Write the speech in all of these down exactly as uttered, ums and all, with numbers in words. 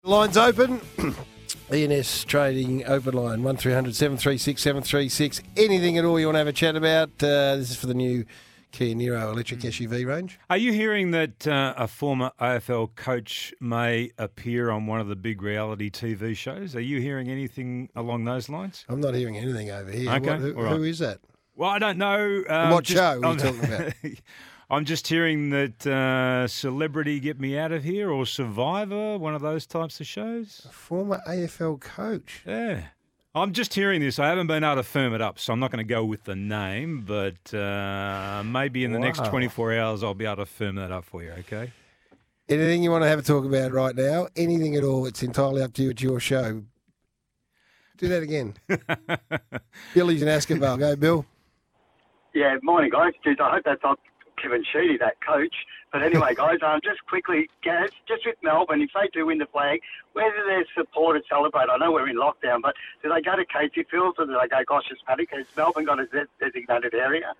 Lines open. E N S Trading open line one three hundred seven three six seven three six. Anything at all you want to have a chat about? Uh, this is for the new Kia Niro electric S U V range. Are you hearing that uh, a former A F L coach may appear on one of the big reality T V shows? Are you hearing anything along those lines? I'm not hearing anything over here. Okay, What, who, all right. who is that? Well, I don't know. Um, what just- show are you I'm- talking about? I'm just hearing that uh, Celebrity Get Me Out of Here or Survivor, one of those types of shows. Former A F L coach. Yeah. I'm just hearing this. I haven't been able to firm it up, so I'm not going to go with the name, but uh, maybe in the next Wow. twenty-four hours I'll be able to firm that up for you, okay? Anything you want to have a talk about right now? Anything at all? It's entirely up to you. It's your show. Do that again. Billy's in Ascot. Go, Bill. Yeah, morning, guys. Geez, I hope that's not Kevin Sheedy, that coach. But anyway, guys, um, just quickly, guys, just with Melbourne, if they do win the flag, where do their supporters celebrate? I know we're in lockdown, but do they go to Casey Fields or do they go Gosh's Paddock? Has Melbourne got a de- designated area?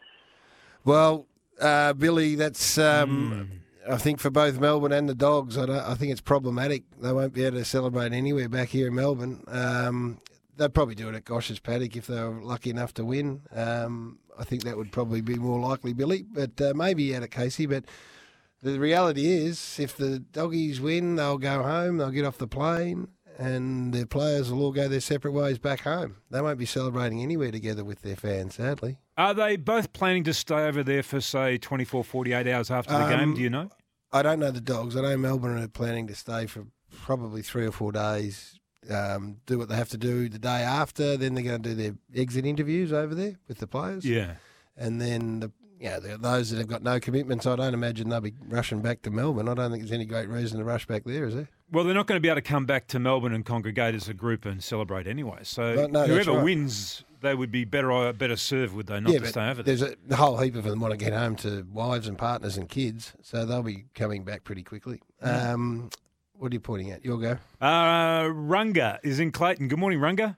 Well, uh, Billy, that's um, I think for both Melbourne and the Dogs. I, don't, I think it's problematic. They won't be able to celebrate anywhere back here in Melbourne. Um, they'd probably do it at Gosh's Paddock if they were lucky enough to win. Um, I think that would probably be more likely, Billy, but uh, maybe out at Casey. But the reality is, if the Doggies win, they'll go home, they'll get off the plane, and their players will all go their separate ways back home. They won't be celebrating anywhere together with their fans, sadly. Are they both planning to stay over there for, say, twenty-four, forty-eight hours after the Um, game? Do you know? I don't know the Dogs. I know Melbourne are planning to stay for probably three or four days, um, do what they have to do the day after. Then they're going to do their exit interviews over there with the players. Yeah. And then, the, yeah, the, those that have got no commitments, I don't imagine they'll be rushing back to Melbourne. I don't think there's any great reason to rush back there, is there? Well, they're not going to be able to come back to Melbourne and congregate as a group and celebrate anyway. So No, no, that's whoever right. wins, they would be better uh, better served, would they, not yeah, to but stay over there? there's a, a whole heap of them want to get home to wives and partners and kids, so they'll be coming back pretty quickly. Um, what are you pointing at? You'll go. Uh, Runga is in Clayton. Good morning, Runga.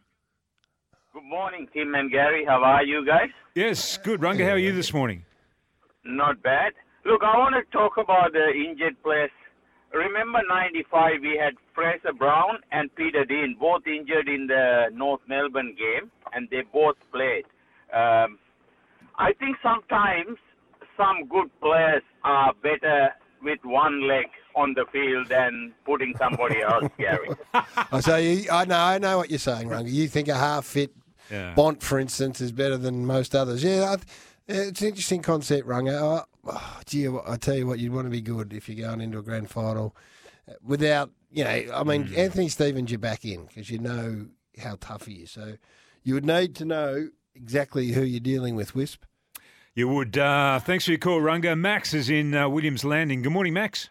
Good morning, Tim and Gary. How are you guys? Yes, good. Runga, how are you this morning? Not bad. Look, I want to talk about the injured players. Remember ninety-five, we had Fraser Brown and Peter Dean, both injured in the North Melbourne game, and they both played. Um, I think sometimes some good players are better with one leg on the field than putting somebody else, Gary. I say, you, I know, I know what you're saying, Runga. You think a half-fit Yeah. Bont, for instance, is better than most others. Yeah, I, it's an interesting concept, Runga. Oh, oh, gee, I tell you what, you'd want to be good if you're going into a grand final without, you know, I mean, Mm. Anthony Stevens, you're back in because you know how tough he is. So you would need to know exactly who you're dealing with, Wisp. You would. Uh, thanks for your call, Runga. Max is in uh, Williams Landing. Good morning, Max.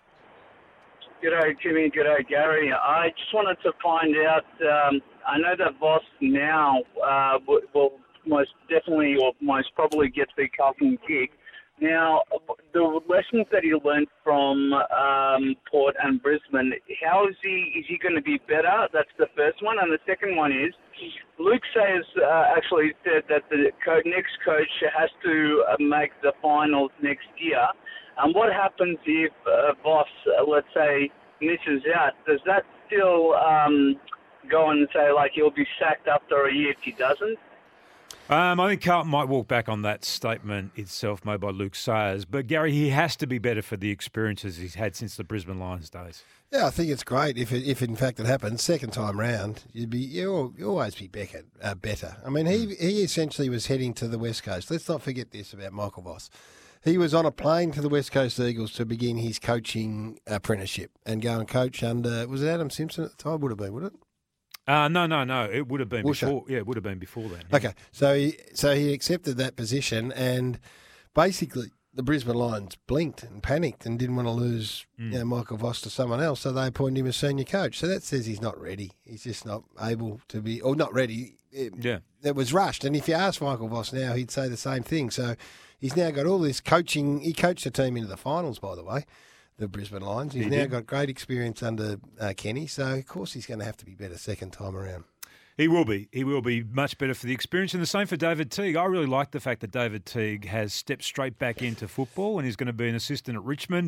G'day, Timmy. G'day, Gary. I just wanted to find out, um, I know that Voss now uh, will, will most definitely or most probably get the Carlton gig. Now, the lessons that he learned from um, Port and Brisbane, how is he, is he going to be better? That's the first one. And the second one is, Luke Sayers uh, actually said that the co- next coach has to uh, make the finals next year. And what happens if uh, Voss, uh, let's say, misses out? Does that still um, go and say, like, he'll be sacked after a year if he doesn't? Um, I think Carlton might walk back on that statement itself made by Luke Sayers. But, Gary, he has to be better for the experiences he's had since the Brisbane Lions days. Yeah, I think it's great if, it, if in fact it happens. Second time round, you'd be you you always be better. Uh, better. I mean, he he essentially was heading to the West Coast. Let's not forget this about Michael Voss. He was on a plane to the West Coast Eagles to begin his coaching apprenticeship and go and coach under, was it Adam Simpson at the time? Would have been, would it? Uh, no, no, no. It would have been Woosha. before. Yeah, it would have been before then. Yeah. Okay, so he, so he accepted that position, and basically the Brisbane Lions blinked and panicked and didn't want to lose Mm. you know, Michael Voss to someone else, so they appointed him as senior coach. So that says he's not ready. He's just not able to be, or not ready. It, Yeah. it was rushed, and if you ask Michael Voss now, he'd say the same thing. So he's now got all this coaching. He coached the team into the finals, by the way, the Brisbane Lions. He's He now did. got great experience under uh, Kenny, so of course he's going to have to be better second time around. He will be. He will be much better for the experience. And the same for David Teague. I really like the fact that David Teague has stepped straight back into football and he's going to be an assistant at Richmond.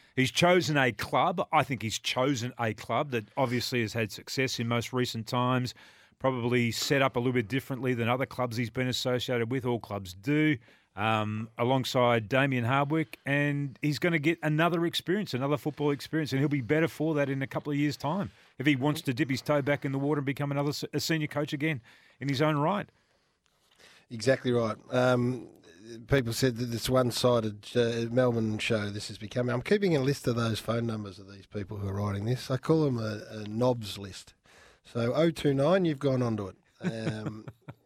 He's chosen a club. I think he's chosen a club that obviously has had success in most recent times, probably set up a little bit differently than other clubs he's been associated with. All clubs do, um, alongside Damien Hardwick, and he's going to get another experience, another football experience, and he'll be better for that in a couple of years' time if he wants to dip his toe back in the water and become another a senior coach again in his own right. Exactly right. Um, people said that this one-sided uh, Melbourne show this is becoming. I'm keeping a list of those phone numbers of these people who are writing this. I call them a, a knobs list. So oh two nine, you've gone onto it. Um,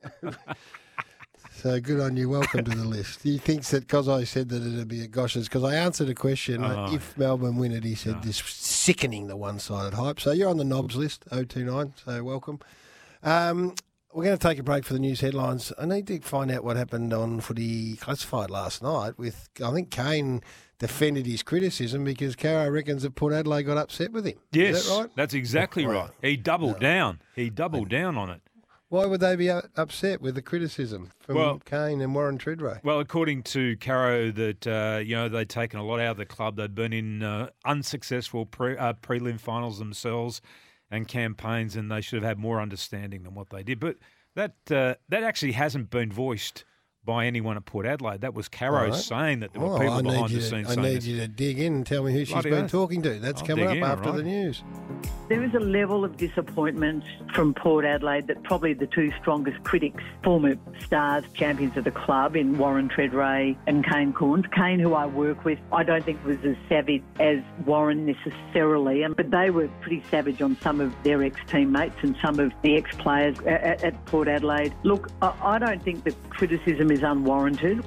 so good on you. Welcome to the list. He thinks that because I said that it'd be at Gosh's, because I answered a question, Oh. if Melbourne win it, he said No. this sickening the one-sided hype. So you're on the knobs list, oh two nine, so welcome. Um, we're going to take a break for the news headlines. I need to find out what happened on Footy Classified last night with, I think Kane defended his criticism because Caro reckons that Port Adelaide got upset with him. Yes, Is that right? that's exactly right. He doubled down. He doubled down on it. Why would they be u- upset with the criticism from Well- Kane and Warren Treadray? Well, according to Caro, that uh, you know they'd taken a lot out of the club. They'd been in uh, unsuccessful pre, uh, prelim finals themselves and campaigns, and they should have had more understanding than what they did. But that uh, that actually hasn't been voiced by anyone at Port Adelaide. That was Caro All right. saying that there were Oh, people I need behind you the to, scenes I saying need this. you to dig in and tell me who she's Bloody been oath. talking to. That's I'll coming dig up in, after right. the news. There is a level of disappointment from Port Adelaide that probably the two strongest critics, former stars, champions of the club in Warren Treadray and Kane Corns. Kane, who I work with, I don't think was as savage as Warren necessarily, but they were pretty savage on some of their ex-teammates and some of the ex-players at, at Port Adelaide. Look, I, I don't think the criticism is unwarranted.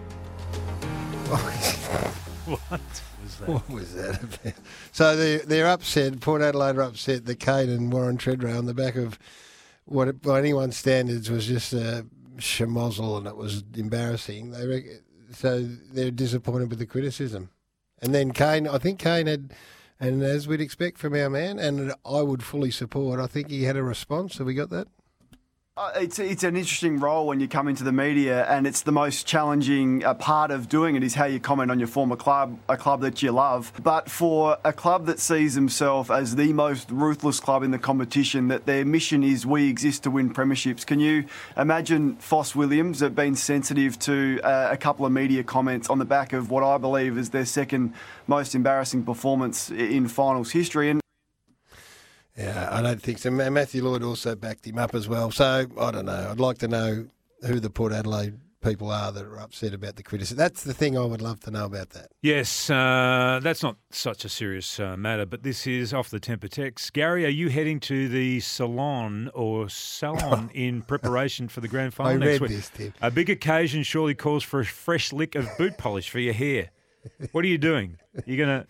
What was that? What was that about? So they're, they're upset, Port Adelaide are upset that Kane and Warren Treadray on the back of what by anyone's standards was just a schmozzle and it was embarrassing. They rec- So they're disappointed with the criticism. And then Kane, I think Kane had, and as we'd expect from our man, and I would fully support, I think he had a response. Have we got that? Uh, It's it's an interesting role when you come into the media, and it's the most challenging uh, part of doing it is how you comment on your former club, a club that you love. But for a club that sees himself as the most ruthless club in the competition, that their mission is we exist to win premierships. Can you imagine Foss Williams have been sensitive to uh, a couple of media comments on the back of what I believe is their second most embarrassing performance in finals history? And Yeah, I don't think so. Ma- Matthew Lloyd also backed him up as well. So, I don't know. I'd like to know who the Port Adelaide people are that are upset about the criticism. That's the thing I would love to know about that. Yes, uh, that's not such a serious uh, matter, but this is off the temper text. Gary, are you heading to the salon or salon in preparation for the grand final I next read week? this, Tim. A big occasion surely calls for a fresh lick of boot polish for your hair. What are you doing? You're gonna.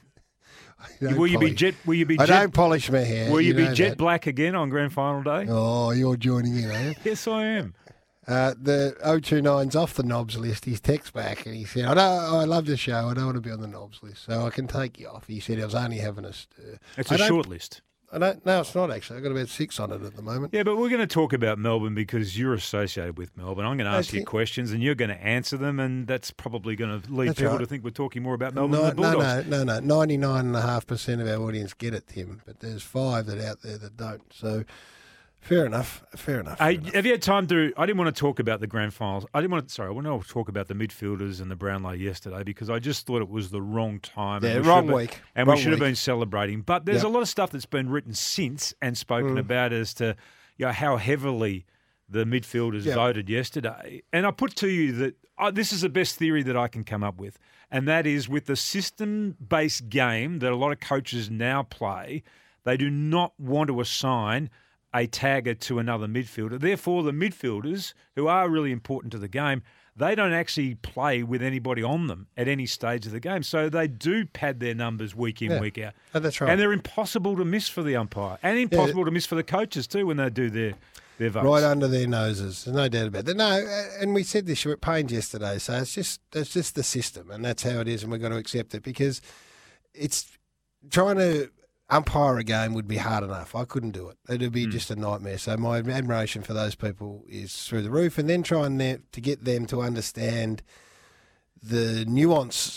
You don't Will you be polish- jet? Will you be I jet? don't polish my hair. Will you, be know jet that. black again on grand final day? Oh, you're joining in, are you? Yes, I am. Uh, the oh two nine's off the knobs list. He's text back and he said, I don't, I love the show. I don't want to be on the knobs list, so I can take you off. He said I was only having a stir. It's I a don't- short list. I don't. No, it's not actually. I've got about six on it at the moment. Yeah, but we're going to talk about Melbourne because you're associated with Melbourne. I'm going to ask you Okay. questions and you're going to answer them, and that's probably going to lead That's people right. to think we're talking more about Melbourne No, than the no, Bulldogs. no, no, no. Ninety-nine and a half percent of our audience get it, Tim. But there's five that out there that don't. So, fair enough. Fair enough. Hey, fair enough. have you had time to? I didn't want to talk about the grand finals. I didn't want to. Sorry, I want to talk about the midfielders and the Brownlow yesterday because I just thought it was the wrong time. Yeah, and we wrong should have been- week. and Wrong we should have week. been celebrating. But there's Yep. a lot of stuff that's been written since and spoken Mm. about as to you know, how heavily the midfielders Yep. voted yesterday. And I put to you that oh, this is the best theory that I can come up with, and that is with the system-based game that a lot of coaches now play, they do not want to assign a tagger to another midfielder. Therefore, the midfielders, who are really important to the game, they don't actually play with anybody on them at any stage of the game. So they do pad their numbers week in, Yeah. week out. Oh, that's right. And they're impossible to miss for the umpire and impossible to miss for the coaches too when they do their, their votes. Right under their noses. There's no doubt about that. No, uh, and we said this at Payne yesterday. So it's just it's just the system, and that's how it is, and we've got to accept it because it's trying to umpire a game would be hard enough. I couldn't do it. It'd be Mm. just a nightmare. So my admiration for those people is through the roof, and then trying to to get them to understand the nuance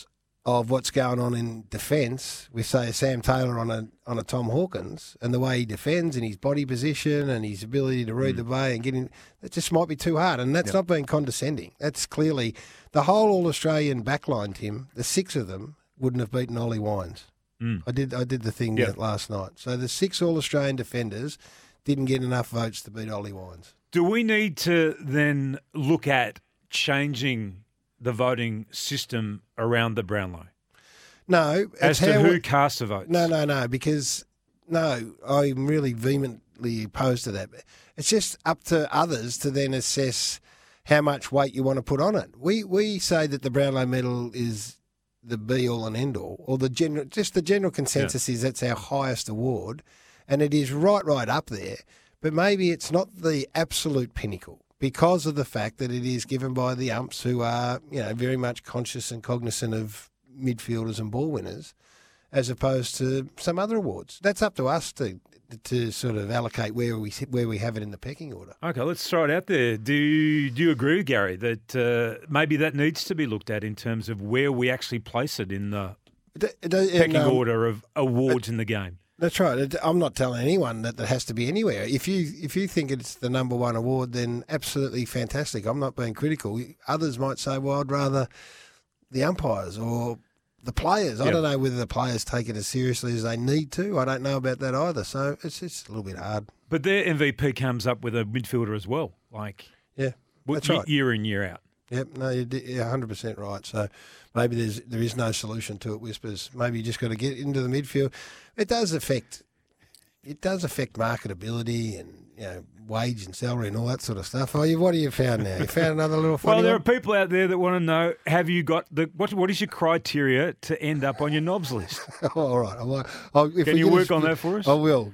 of what's going on in defence with, say, a Sam Taylor on a on a Tom Hawkins, and the way he defends and his body position and his ability to read mm. the play and get in, that just might be too hard. And that's yep. not being condescending. That's clearly the whole All-Australian backline, Tim, the six of them wouldn't have beaten Ollie Wines. Mm. I did I did the thing yep. last night. So the six All-Australian defenders didn't get enough votes to beat Ollie Wines. Do we need to then look at changing the voting system around the Brownlow? No. As to who casts the votes? No, no, no, because, no, I'm really vehemently opposed to that. It's just up to others to then assess how much weight you want to put on it. We we say that the Brownlow medal is the be-all and end-all, or the general, just the general consensus yeah. is that's our highest award, and it is right, right up there, but maybe it's not the absolute pinnacle, because of the fact that it is given by the umps who are, you know, very much conscious and cognizant of midfielders and ball winners, as opposed to some other awards. That's up to us to to sort of allocate where we where we have it in the pecking order. Okay, let's throw it out there. Do you, do you agree with Gary that uh, maybe that needs to be looked at in terms of where we actually place it in the it, it, pecking um, order of awards it, in the game? That's right. I'm not telling anyone that it has to be anywhere. If you if you think it's the number one award, then absolutely fantastic. I'm not being critical. Others might say, well, I'd rather the umpires or the players. Yep. I don't know whether the players take it as seriously as they need to. I don't know about that either. So it's just a little bit hard. But their M V P comes up with a midfielder as well. Like yeah, that's y- right. Year in, year out. Yep, no, you're one hundred percent right. So maybe there's there is no solution to it, Whispers. Maybe you just got to get into the midfield. It does affect it does affect marketability and, you know, wage and salary and all that sort of stuff. Oh, you what have you found now? You found another little funny Well, there one? are people out there that want to know: have you got the what? What is your criteria to end up on your knobs list? All right, I'll, I'll, if Can we you get work a, on that for us? I will.